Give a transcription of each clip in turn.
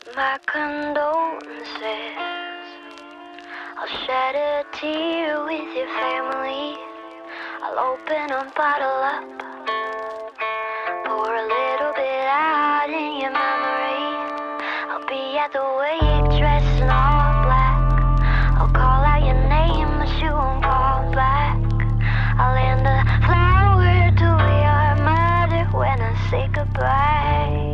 My condolences. I'll shed a tear with your family. I'll open a bottle up, pour a little bit out in your memory. I'll be at the wake dressed in all black. I'll call out your name, but you won't call back. I'll hand a flower to your mother when I say goodbye.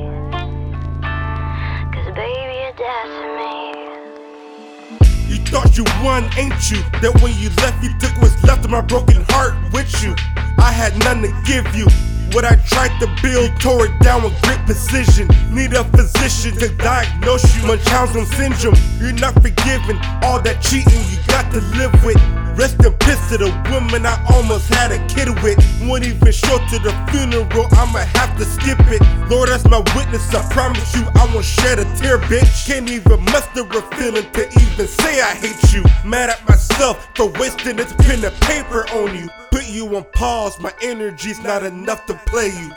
Baby, you're dead to me. You thought you won, ain't you? That when you left, you took what's left of my broken heart with you. I had nothing to give you. What I tried to build, tore it down with great precision. Need a physician to diagnose you. Munchausen syndrome, you're not forgiven. All that cheating you got to live with. Rest in peace to the woman I almost had a kid with. Won't even show to the funeral, I'ma have to skip it. Lord, that's my witness, I promise you I won't shed a tear, bitch. Can't even muster a feeling to even say I hate you. Mad at myself for wasting this pen and paper on you. Put you on pause, my energy's not enough to play you.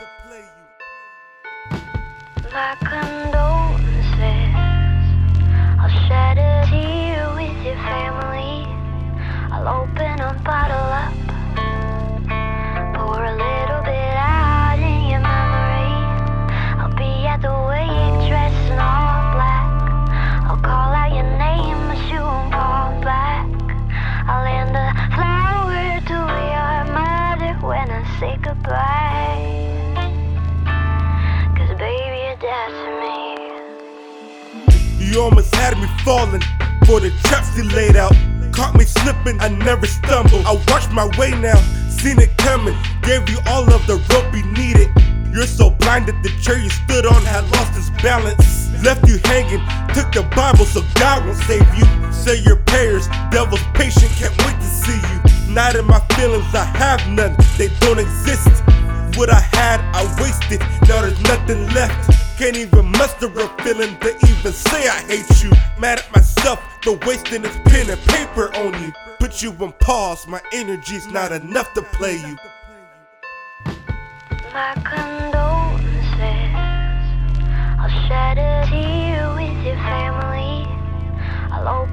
My condolences. I'll shed a tear with your family. I'll open a bottle up, pour a little bit out in your memory. I'll be at the wake dressed in all black. I'll call out your name, but you won't call back. I'll hand a flower to your mother when I say goodbye. Cause baby, you're dead to me. You almost had me falling for the traps you laid out. Caught me slipping, I never stumbled. I watched my way now, seen it coming. Gave you all of the rope you needed. You're so blind that the chair you stood on had lost its balance. Left you hanging, took the Bible so God will save you. Say your prayers, devil's patient, can't wait to see you. Not in my feelings, I have none, they don't exist. What I had, I wasted, now there's nothing left. Can't even muster a feeling to even say I hate you. Mad at myself for wasting this pen and paper on you. Put you on pause, my energy's not enough to play you. My condolences. I'll shed a tear with your family. I'll open